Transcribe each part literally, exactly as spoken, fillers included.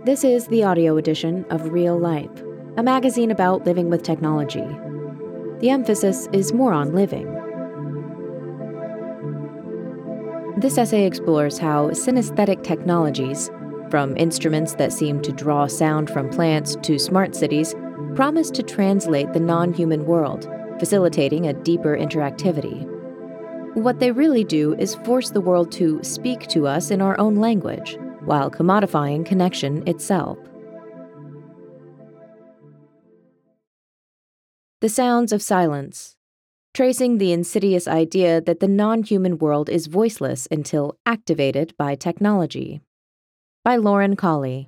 This is the audio edition of Real Life, a magazine about living with technology. The emphasis is more on living. This essay explores how synesthetic technologies, from instruments that seem to draw sound from plants to smart cities, promise to translate the non-human world, facilitating a deeper interactivity. What they really do is force the world to speak to us in our own language, while commodifying connection itself. The sounds of silence, tracing the insidious idea that the non-human world is voiceless until activated by technology. By Lauren Colley.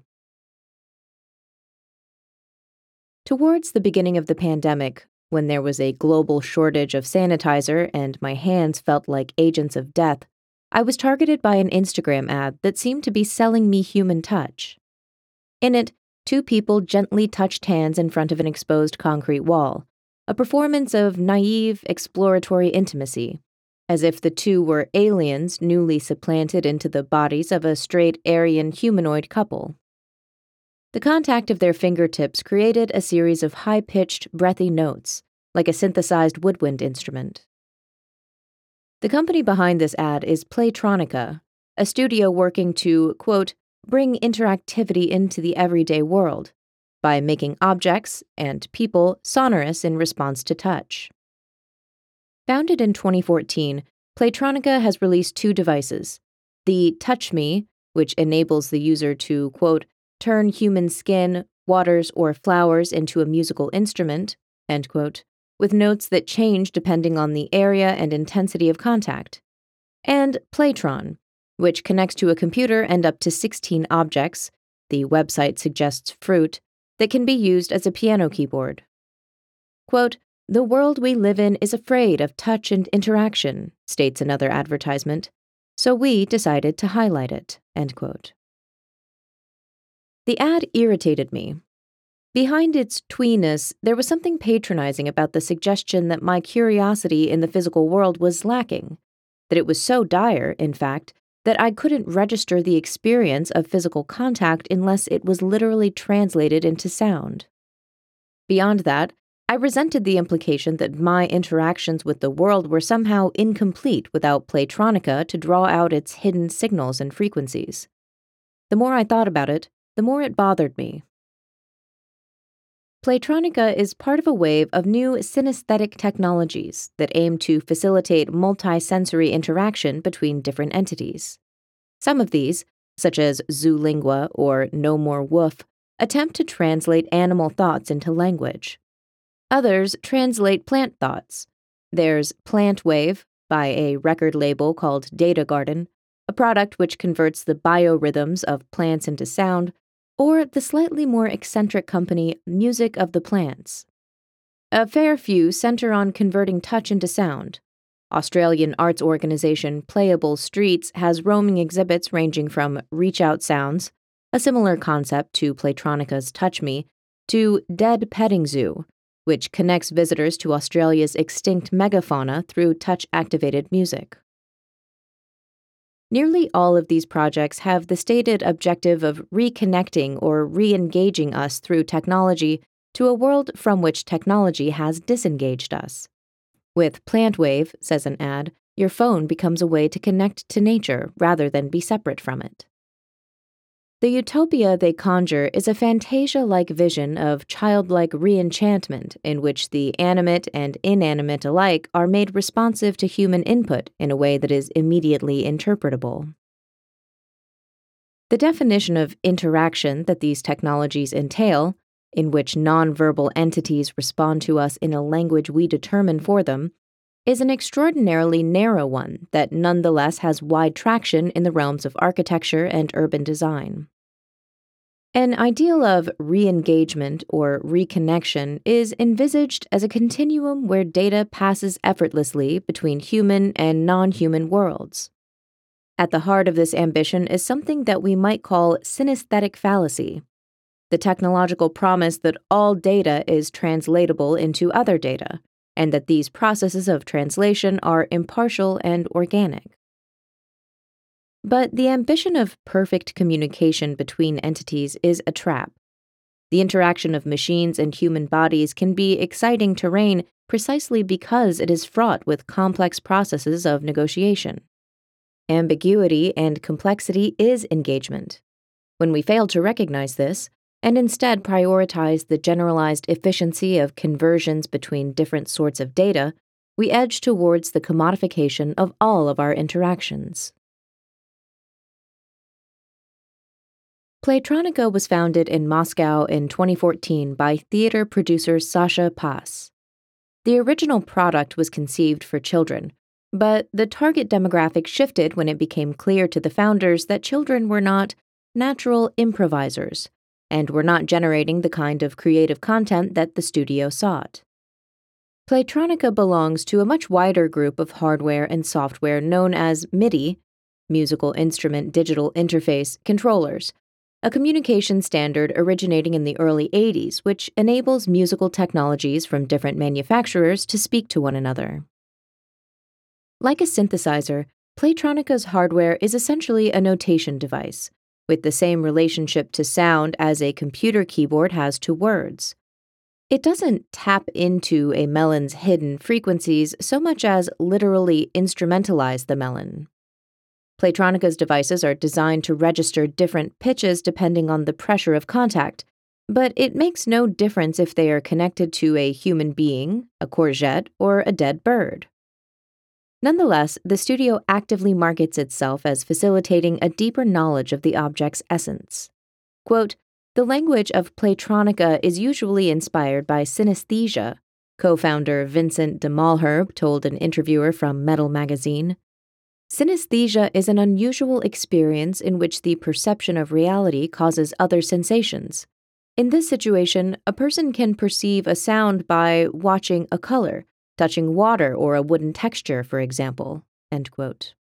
Towards the beginning of the pandemic, when there was a global shortage of sanitizer and my hands felt like agents of death, I was targeted by an Instagram ad that seemed to be selling me human touch. In it, two people gently touched hands in front of an exposed concrete wall, a performance of naive, exploratory intimacy, as if the two were aliens newly supplanted into the bodies of a straight Aryan humanoid couple. The contact of their fingertips created a series of high-pitched, breathy notes, like a synthesized woodwind instrument. The company behind this ad is Playtronica, a studio working to, quote, bring interactivity into the everyday world by making objects and people sonorous in response to touch. Founded in twenty fourteen, Playtronica has released two devices, the Touch Me, which enables the user to, quote, turn human skin, waters, or flowers into a musical instrument, end quote, with notes that change depending on the area and intensity of contact, and Playtron, which connects to a computer and up to sixteen objects, the website suggests fruit, that can be used as a piano keyboard. Quote, the world we live in is afraid of touch and interaction, states another advertisement, so we decided to highlight it, end quote. The ad irritated me. Behind its tweeness, there was something patronizing about the suggestion that my curiosity in the physical world was lacking, that it was so dire, in fact, that I couldn't register the experience of physical contact unless it was literally translated into sound. Beyond that, I resented the implication that my interactions with the world were somehow incomplete without Playtronica to draw out its hidden signals and frequencies. The more I thought about it, the more it bothered me. Playtronica is part of a wave of new synesthetic technologies that aim to facilitate multi-sensory interaction between different entities. Some of these, such as Zoolingua or No More Woof, attempt to translate animal thoughts into language. Others translate plant thoughts. There's PlantWave, by a record label called Data Garden, a product which converts the biorhythms of plants into sound, or the slightly more eccentric company Music of the Plants. A fair few center on converting touch into sound. Australian arts organization Playable Streets has roaming exhibits ranging from reach-out sounds, a similar concept to Playtronica's Touch Me, to Dead Petting Zoo, which connects visitors to Australia's extinct megafauna through touch-activated music. Nearly all of these projects have the stated objective of reconnecting or re-engaging us through technology to a world from which technology has disengaged us. With PlantWave, says an ad, your phone becomes a way to connect to nature rather than be separate from it. The utopia they conjure is a Fantasia-like vision of childlike re-enchantment in which the animate and inanimate alike are made responsive to human input in a way that is immediately interpretable. The definition of interaction that these technologies entail, in which nonverbal entities respond to us in a language we determine for them, is an extraordinarily narrow one that nonetheless has wide traction in the realms of architecture and urban design. An ideal of re-engagement or reconnection is envisaged as a continuum where data passes effortlessly between human and non-human worlds. At the heart of this ambition is something that we might call synesthetic fallacy, the technological promise that all data is translatable into other data, and that these processes of translation are impartial and organic. But the ambition of perfect communication between entities is a trap. The interaction of machines and human bodies can be exciting terrain precisely because it is fraught with complex processes of negotiation. Ambiguity and complexity is engagement. When we fail to recognize this, and instead prioritize the generalized efficiency of conversions between different sorts of data, we edge towards the commodification of all of our interactions. Playtronica was founded in Moscow in twenty fourteen by theater producer Sasha Pass. The original product was conceived for children, but the target demographic shifted when it became clear to the founders that children were not natural improvisers and were not generating the kind of creative content that the studio sought. Playtronica belongs to a much wider group of hardware and software known as MIDI, Musical Instrument Digital Interface, controllers, a communication standard originating in the early eighties which enables musical technologies from different manufacturers to speak to one another. Like a synthesizer, Playtronica's hardware is essentially a notation device, with the same relationship to sound as a computer keyboard has to words. It doesn't tap into a melon's hidden frequencies so much as literally instrumentalize the melon. Playtronica's devices are designed to register different pitches depending on the pressure of contact, but it makes no difference if they are connected to a human being, a courgette, or a dead bird. Nonetheless, the studio actively markets itself as facilitating a deeper knowledge of the object's essence. Quote, "The language of Playtronica is usually inspired by synesthesia," co-founder Vincent de Malherbe told an interviewer from Metal magazine. Synesthesia is an unusual experience in which the perception of reality causes other sensations. In this situation, a person can perceive a sound by watching a color, touching water or a wooden texture, for example. End quote.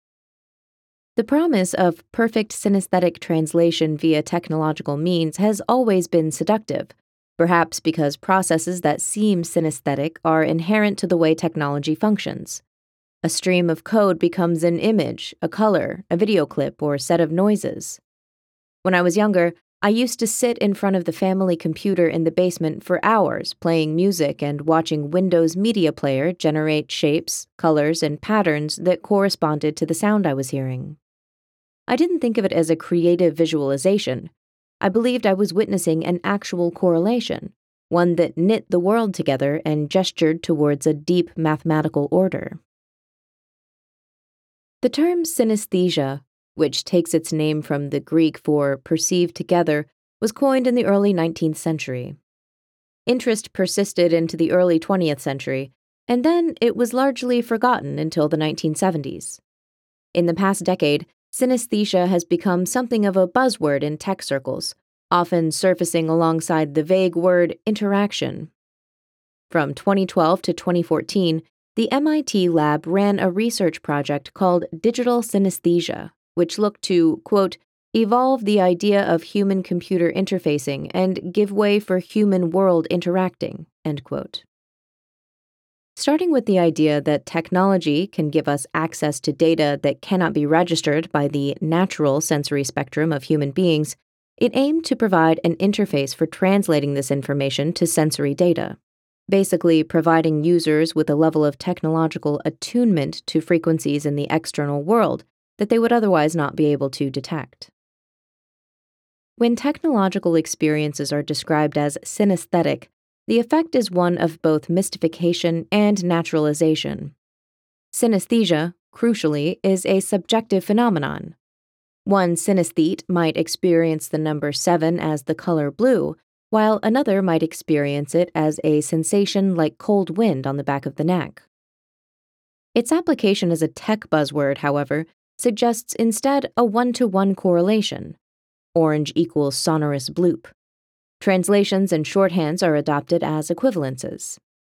The promise of perfect synesthetic translation via technological means has always been seductive, perhaps because processes that seem synesthetic are inherent to the way technology functions. A stream of code becomes an image, a color, a video clip, or set of noises. When I was younger, I used to sit in front of the family computer in the basement for hours playing music and watching Windows Media Player generate shapes, colors, and patterns that corresponded to the sound I was hearing. I didn't think of it as a creative visualization. I believed I was witnessing an actual correlation, one that knit the world together and gestured towards a deep mathematical order. The term synesthesia, which takes its name from the Greek for perceived together, was coined in the early nineteenth century. Interest persisted into the early twentieth century, and then it was largely forgotten until the nineteen seventies. In the past decade, synesthesia has become something of a buzzword in tech circles, often surfacing alongside the vague word interaction. From twenty twelve to twenty fourteen, the M I T lab ran a research project called Digital Synesthesia, which looked to, quote, evolve the idea of human-computer interfacing and give way for human-world interacting, end quote. Starting with the idea that technology can give us access to data that cannot be registered by the natural sensory spectrum of human beings, it aimed to provide an interface for translating this information to sensory data, basically providing users with a level of technological attunement to frequencies in the external world that they would otherwise not be able to detect. When technological experiences are described as synesthetic, the effect is one of both mystification and naturalization. Synesthesia, crucially, is a subjective phenomenon. One synesthete might experience the number seven as the color blue, while another might experience it as a sensation like cold wind on the back of the neck. Its application as a tech buzzword, however, suggests instead a one-to-one correlation. Orange equals sonorous bloop. Translations and shorthands are adopted as equivalences.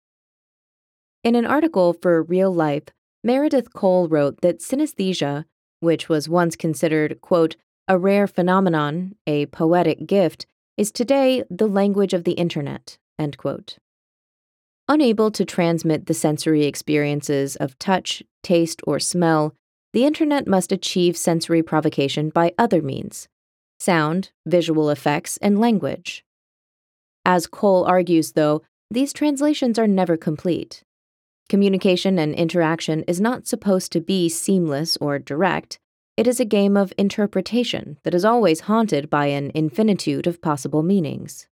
In an article for Real Life, Meredith Cole wrote that synesthesia, which was once considered, quote, a rare phenomenon, a poetic gift, is today the language of the internet, end quote. Unable to transmit the sensory experiences of touch, taste, or smell, the internet must achieve sensory provocation by other means: sound, visual effects, and language. As Cole argues, though, these translations are never complete. Communication and interaction is not supposed to be seamless or direct. It is a game of interpretation that is always haunted by an infinitude of possible meanings.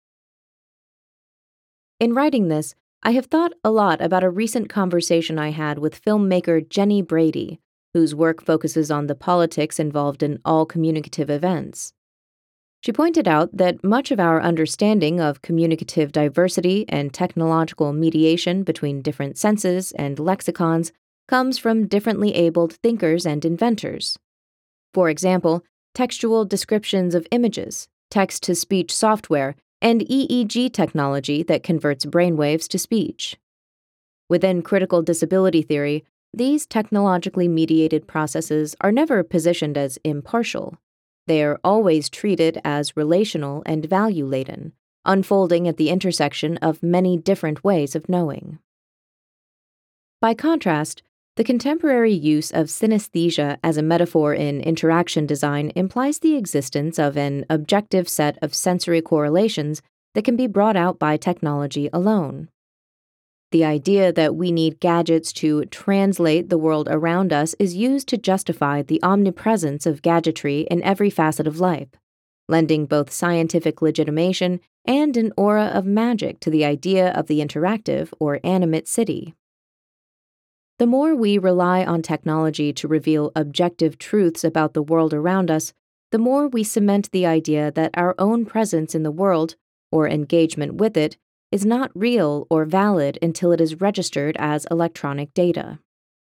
In writing this, I have thought a lot about a recent conversation I had with filmmaker Jenny Brady, whose work focuses on the politics involved in all communicative events. She pointed out that much of our understanding of communicative diversity and technological mediation between different senses and lexicons comes from differently abled thinkers and inventors. For example, textual descriptions of images, text-to-speech software, and E E G technology that converts brainwaves to speech. Within critical disability theory, these technologically mediated processes are never positioned as impartial. They are always treated as relational and value-laden, unfolding at the intersection of many different ways of knowing. By contrast, the contemporary use of synesthesia as a metaphor in interaction design implies the existence of an objective set of sensory correlations that can be brought out by technology alone. The idea that we need gadgets to translate the world around us is used to justify the omnipresence of gadgetry in every facet of life, lending both scientific legitimation and an aura of magic to the idea of the interactive or animate city. The more we rely on technology to reveal objective truths about the world around us, the more we cement the idea that our own presence in the world, or engagement with it, is not real or valid until it is registered as electronic data.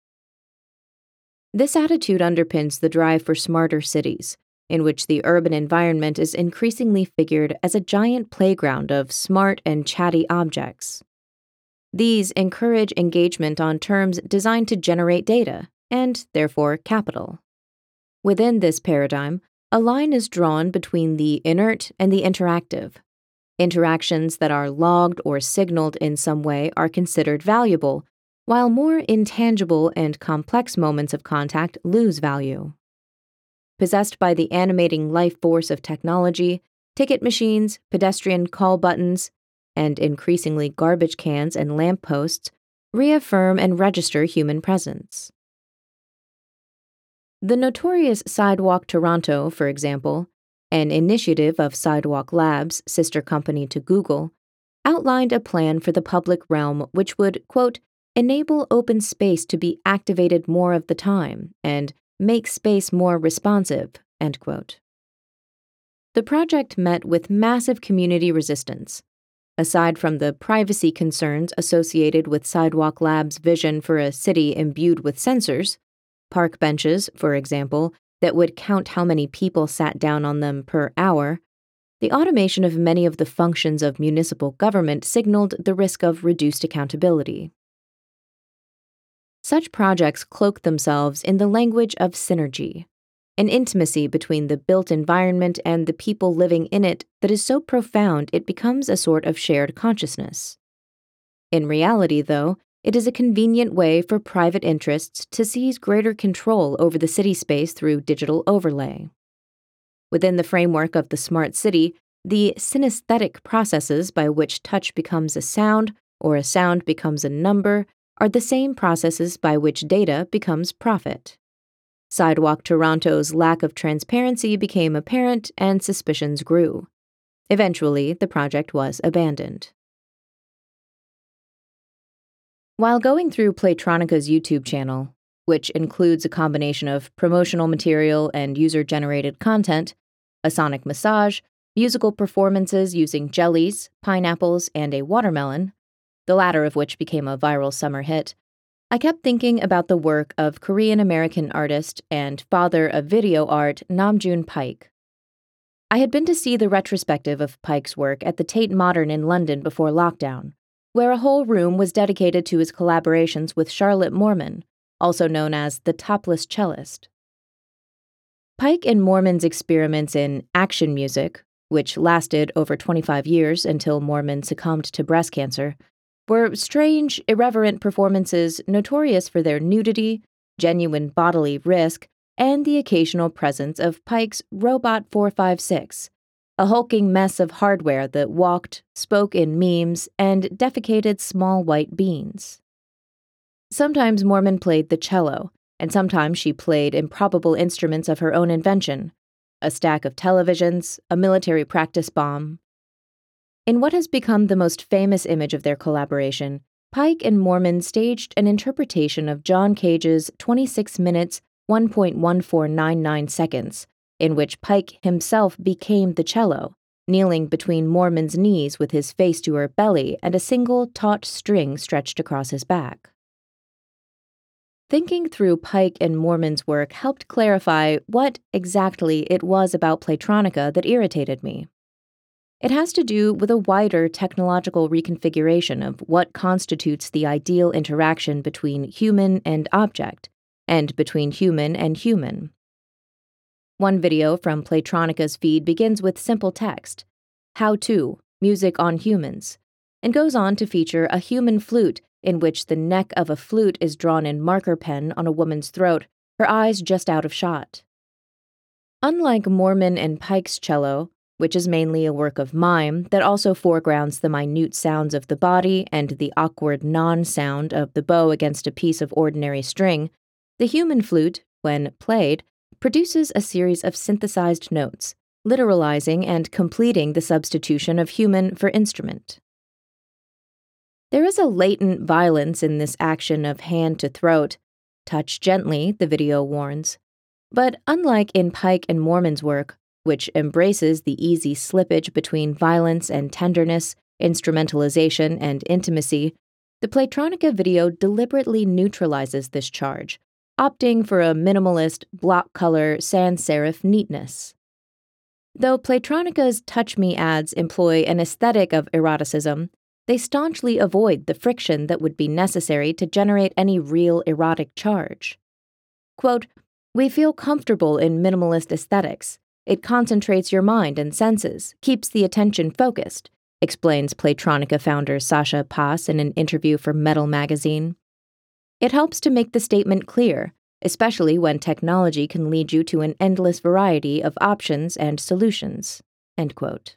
This attitude underpins the drive for smarter cities, in which the urban environment is increasingly figured as a giant playground of smart and chatty objects. These encourage engagement on terms designed to generate data, and therefore capital. Within this paradigm, a line is drawn between the inert and the interactive. Interactions that are logged or signaled in some way are considered valuable, while more intangible and complex moments of contact lose value. Possessed by the animating life force of technology, ticket machines, pedestrian call buttons, and increasingly garbage cans and lampposts reaffirm and register human presence. The notorious Sidewalk Toronto, for example, an initiative of Sidewalk Labs, sister company to Google, outlined a plan for the public realm which would, quote, enable open space to be activated more of the time and make space more responsive, end quote. The project met with massive community resistance. Aside from the privacy concerns associated with Sidewalk Labs' vision for a city imbued with sensors, park benches, for example, that would count how many people sat down on them per hour, the automation of many of the functions of municipal government signaled the risk of reduced accountability. Such projects cloak themselves in the language of synergy, an intimacy between the built environment and the people living in it that is so profound it becomes a sort of shared consciousness. In reality, though, it is a convenient way for private interests to seize greater control over the city space through digital overlay. Within the framework of the smart city, the synesthetic processes by which touch becomes a sound or a sound becomes a number are the same processes by which data becomes profit. Sidewalk Toronto's lack of transparency became apparent and suspicions grew. Eventually, the project was abandoned. While going through Playtronica's YouTube channel, which includes a combination of promotional material and user-generated content, a sonic massage, musical performances using jellies, pineapples, and a watermelon, the latter of which became a viral summer hit, I kept thinking about the work of Korean-American artist and father of video art Namjoon Paik. I had been to see the retrospective of Paik's work at the Tate Modern in London before lockdown, where a whole room was dedicated to his collaborations with Charlotte Moorman, also known as the Topless Cellist. Paik and Moorman's experiments in action music, which lasted over twenty-five years until Moorman succumbed to breast cancer, were strange, irreverent performances notorious for their nudity, genuine bodily risk, and the occasional presence of Pike's Robot four five six, a hulking mess of hardware that walked, spoke in memes, and defecated small white beans. Sometimes Mormon played the cello, and sometimes she played improbable instruments of her own invention, a stack of televisions, a military practice bomb. In what has become the most famous image of their collaboration, Pike and Mormon staged an interpretation of John Cage's twenty-six minutes, one point one four nine nine seconds, in which Pike himself became the cello, kneeling between Mormon's knees with his face to her belly and a single taut string stretched across his back. Thinking through Pike and Mormon's work helped clarify what exactly it was about Playtronica that irritated me. It has to do with a wider technological reconfiguration of what constitutes the ideal interaction between human and object, and between human and human. One video from Playtronica's feed begins with simple text, "How to, music on humans," and goes on to feature a human flute in which the neck of a flute is drawn in marker pen on a woman's throat, her eyes just out of shot. Unlike Mormon and Pike's cello, which is mainly a work of mime that also foregrounds the minute sounds of the body and the awkward non-sound of the bow against a piece of ordinary string, the human flute, when played, produces a series of synthesized notes, literalizing and completing the substitution of human for instrument. There is a latent violence in this action of hand to throat. Touch gently, the video warns. But unlike in Pike and Mormon's work, which embraces the easy slippage between violence and tenderness, instrumentalization and intimacy, the Playtronica video deliberately neutralizes this charge, opting for a minimalist, block color, sans serif neatness. Though Playtronica's Touch Me ads employ an aesthetic of eroticism, they staunchly avoid the friction that would be necessary to generate any real erotic charge. Quote, "We feel comfortable in minimalist aesthetics. It concentrates your mind and senses, keeps the attention focused," explains Playtronica founder Sasha Paas in an interview for Metal magazine. "It helps to make the statement clear, especially when technology can lead you to an endless variety of options and solutions." End quote.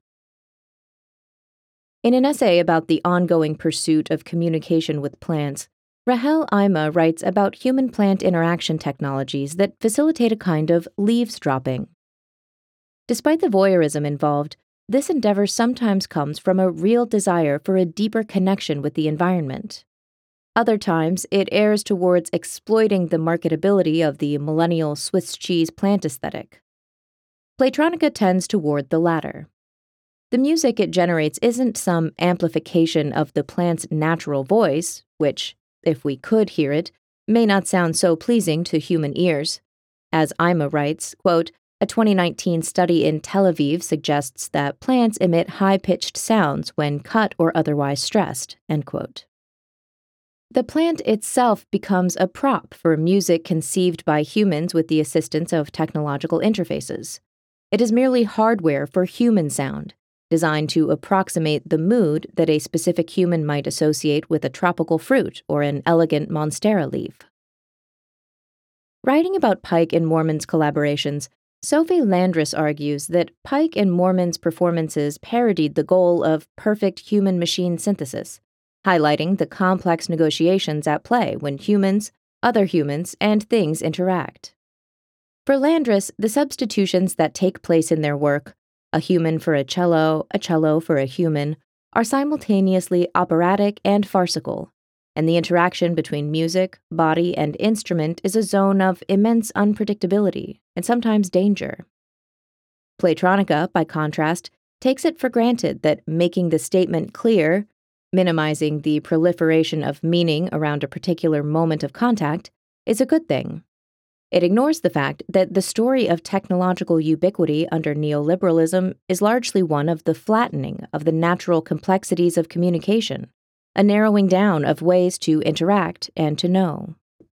In an essay about the ongoing pursuit of communication with plants, Rahel Ima writes about human-plant interaction technologies that facilitate a kind of leaves dropping. Despite the voyeurism involved, this endeavor sometimes comes from a real desire for a deeper connection with the environment. Other times, it errs towards exploiting the marketability of the millennial Swiss cheese plant aesthetic. Playtronica tends toward the latter. The music it generates isn't some amplification of the plant's natural voice, which, if we could hear it, may not sound so pleasing to human ears. As Ima writes, quote, "A twenty nineteen study in Tel Aviv suggests that plants emit high-pitched sounds when cut or otherwise stressed," end quote. The plant itself becomes a prop for music conceived by humans with the assistance of technological interfaces. It is merely hardware for human sound, designed to approximate the mood that a specific human might associate with a tropical fruit or an elegant monstera leaf. Writing about Pike and Mormon's collaborations, Sophie Landris argues that Pike and Mormon's performances parodied the goal of perfect human-machine synthesis, highlighting the complex negotiations at play when humans, other humans, and things interact. For Landris, the substitutions that take place in their work, a human for a cello, a cello for a human, are simultaneously operatic and farcical, and the interaction between music, body, and instrument is a zone of immense unpredictability and sometimes danger. Playtronica, by contrast, takes it for granted that making the statement clear, minimizing the proliferation of meaning around a particular moment of contact, is a good thing. It ignores the fact that the story of technological ubiquity under neoliberalism is largely one of the flattening of the natural complexities of communication, a narrowing down of ways to interact and to know.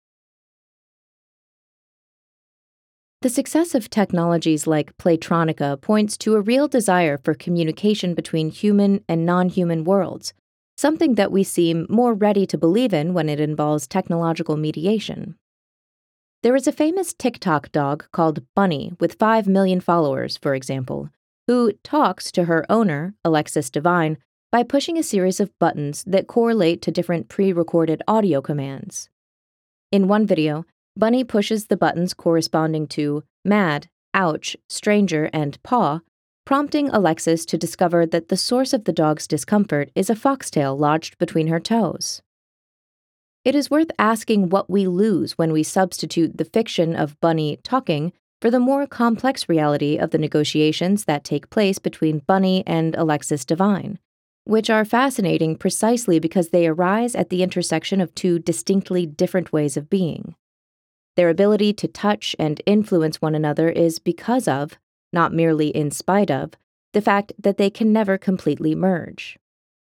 The success of technologies like Playtronica points to a real desire for communication between human and non-human worlds, something that we seem more ready to believe in when it involves technological mediation. There is a famous TikTok dog called Bunny with five million followers, for example, who talks to her owner, Alexis Divine, by pushing a series of buttons that correlate to different pre-recorded audio commands. In one video, Bunny pushes the buttons corresponding to mad, ouch, stranger, and paw, prompting Alexis to discover that the source of the dog's discomfort is a foxtail lodged between her toes. It is worth asking what we lose when we substitute the fiction of Bunny talking for the more complex reality of the negotiations that take place between Bunny and Alexis Divine, which are fascinating precisely because they arise at the intersection of two distinctly different ways of being. Their ability to touch and influence one another is because of, not merely in spite of, the fact that they can never completely merge.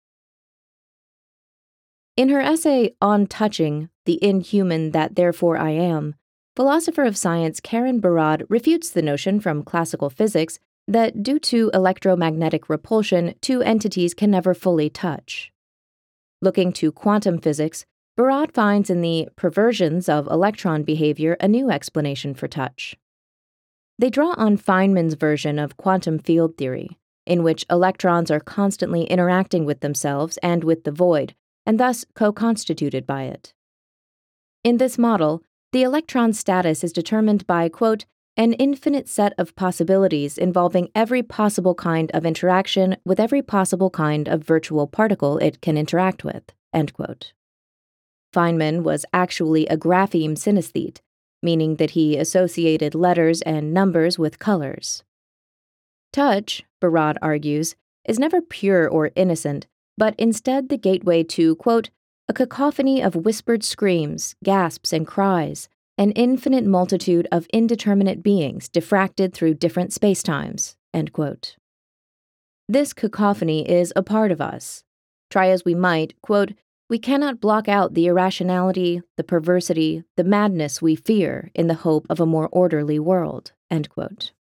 In her essay On Touching, the Inhuman That Therefore I Am, philosopher of science Karen Barad refutes the notion from classical physics that due to electromagnetic repulsion, two entities can never fully touch. Looking to quantum physics, Barad finds in the perversions of electron behavior a new explanation for touch. They draw on Feynman's version of quantum field theory, in which electrons are constantly interacting with themselves and with the void, and thus co-constituted by it. In this model, the electron's status is determined by, quote, an infinite set of possibilities involving every possible kind of interaction with every possible kind of virtual particle it can interact with, end quote. Feynman was actually a grapheme synesthete, meaning that he associated letters and numbers with colors. Touch, Barad argues, is never pure or innocent, but instead the gateway to, quote, a cacophony of whispered screams, gasps, and cries, an infinite multitude of indeterminate beings diffracted through different spacetimes, end quote. This cacophony is a part of us. Try as we might, quote, we cannot block out the irrationality, the perversity, the madness we fear in the hope of a more orderly world, end quote.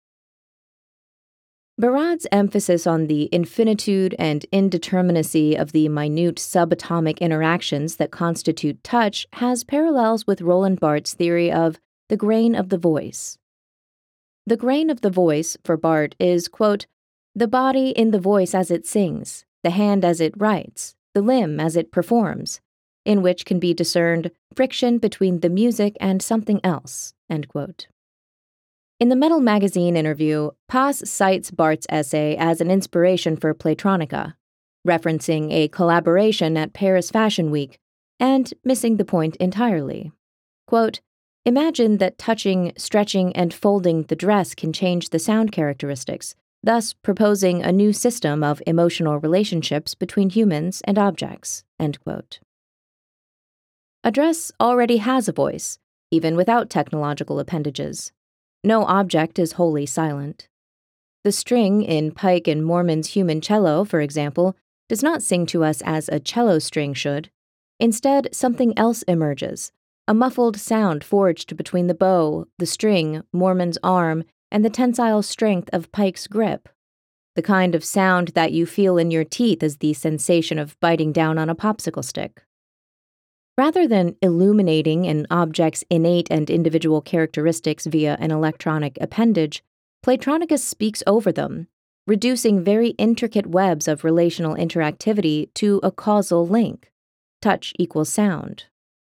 Barad's emphasis on the infinitude and indeterminacy of the minute subatomic interactions that constitute touch has parallels with Roland Barthes' theory of the grain of the voice. The grain of the voice, for Barthes, is, quote, the body in the voice as it sings, the hand as it writes, the limb as it performs, in which can be discerned friction between the music and something else, end quote. In the Metal magazine interview, Paz cites Barthes' essay as an inspiration for Playtronica, referencing a collaboration at Paris Fashion Week, and missing the point entirely. Quote, imagine that touching, stretching, and folding the dress can change the sound characteristics, thus proposing a new system of emotional relationships between humans and objects, end quote. A dress already has a voice, even without technological appendages. No object is wholly silent. The string in Pike and Mormon's Human Cello, for example, does not sing to us as a cello string should. Instead, something else emerges, a muffled sound forged between the bow, the string, Mormon's arm, and the tensile strength of Pike's grip. The kind of sound that you feel in your teeth as the sensation of biting down on a popsicle stick. Rather than illuminating an object's innate and individual characteristics via an electronic appendage, Playtronica speaks over them, reducing very intricate webs of relational interactivity to a causal link. Touch equals sound.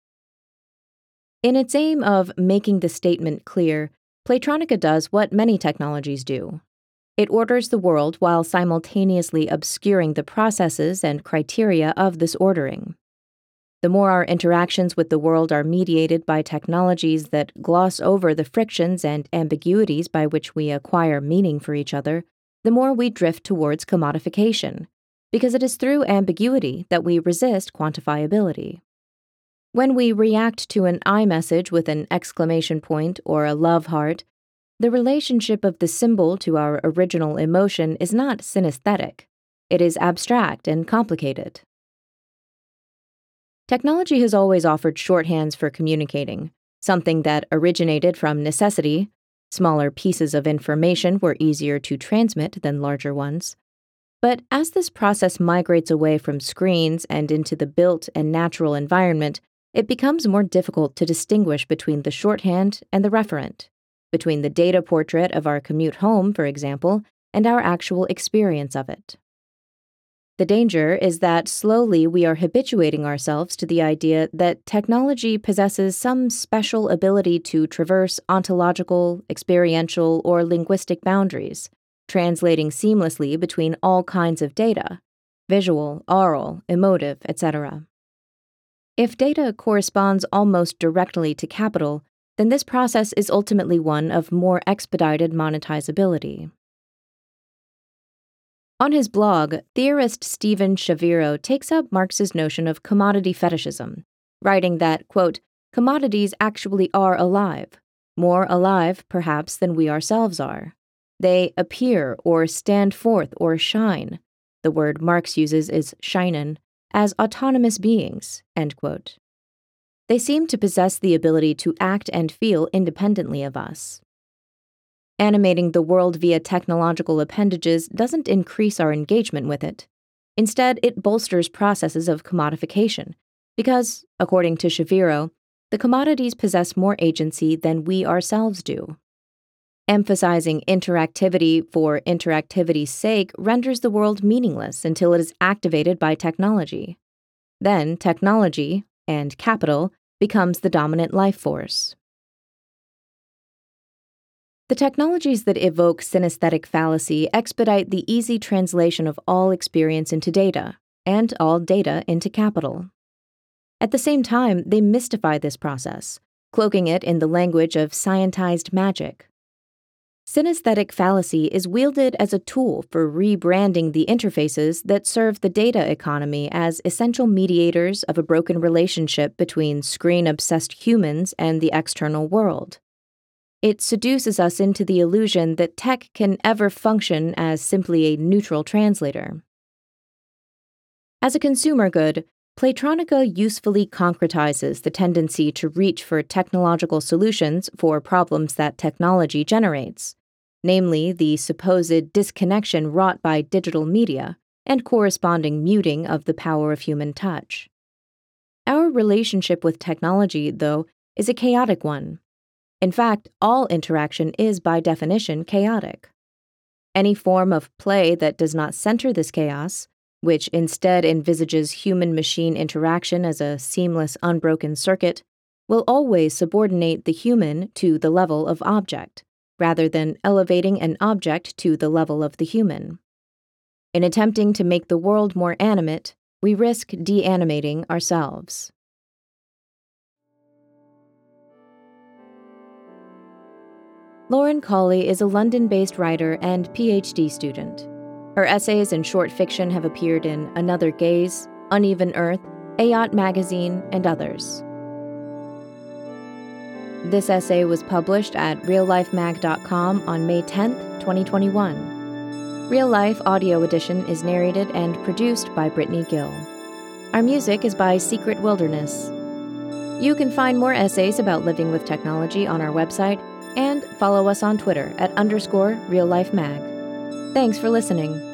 In its aim of making the statement clear, Playtronica does what many technologies do. It orders the world while simultaneously obscuring the processes and criteria of this ordering. The more our interactions with the world are mediated by technologies that gloss over the frictions and ambiguities by which we acquire meaning for each other, the more we drift towards commodification, because it is through ambiguity that we resist quantifiability. When we react to an iMessage with an exclamation point or a love heart, the relationship of the symbol to our original emotion is not synesthetic. It is abstract and complicated. Technology has always offered shorthands for communicating, something that originated from necessity. Smaller pieces of information were easier to transmit than larger ones. But as this process migrates away from screens and into the built and natural environment, it becomes more difficult to distinguish between the shorthand and the referent, between the data portrait of our commute home, for example, and our actual experience of it. The danger is that slowly we are habituating ourselves to the idea that technology possesses some special ability to traverse ontological, experiential, or linguistic boundaries, translating seamlessly between all kinds of data, visual, oral, emotive, et cetera. If data corresponds almost directly to capital, then this process is ultimately one of more expedited monetizability. On his blog, theorist Steven Shaviro takes up Marx's notion of commodity fetishism, writing that, quote, commodities actually are alive, more alive, perhaps, than we ourselves are. They appear or stand forth or shine, the word Marx uses is scheinen, as autonomous beings, end quote. They seem to possess the ability to act and feel independently of us. Animating the world via technological appendages doesn't increase our engagement with it. Instead, it bolsters processes of commodification, because, according to Shaviro, the commodities possess more agency than we ourselves do. Emphasizing interactivity for interactivity's sake renders the world meaningless until it is activated by technology. Then technology, and capital, becomes the dominant life force. The technologies that evoke synesthetic fallacy expedite the easy translation of all experience into data, and all data into capital. At the same time, they mystify this process, cloaking it in the language of scientized magic. Synesthetic fallacy is wielded as a tool for rebranding the interfaces that serve the data economy as essential mediators of a broken relationship between screen-obsessed humans and the external world. It seduces us into the illusion that tech can ever function as simply a neutral translator. As a consumer good, Playtronica usefully concretizes the tendency to reach for technological solutions for problems that technology generates, namely the supposed disconnection wrought by digital media and corresponding muting of the power of human touch. Our relationship with technology, though, is a chaotic one. In fact, all interaction is by definition chaotic. Any form of play that does not center this chaos, which instead envisages human-machine interaction as a seamless, unbroken circuit, will always subordinate the human to the level of object, rather than elevating an object to the level of the human. In attempting to make the world more animate, we risk de-animating ourselves. Lauren Colley is a London-based writer and P H D student. Her essays and short fiction have appeared in Another Gaze, Uneven Earth, Ayot Magazine, and others. This essay was published at real life mag dot com on May tenth, twenty twenty-one. Real Life Audio Edition is narrated and produced by Brittany Gill. Our music is by Secret Wilderness. You can find more essays about living with technology on our website and follow us on Twitter at underscore real life mag. Thanks for listening.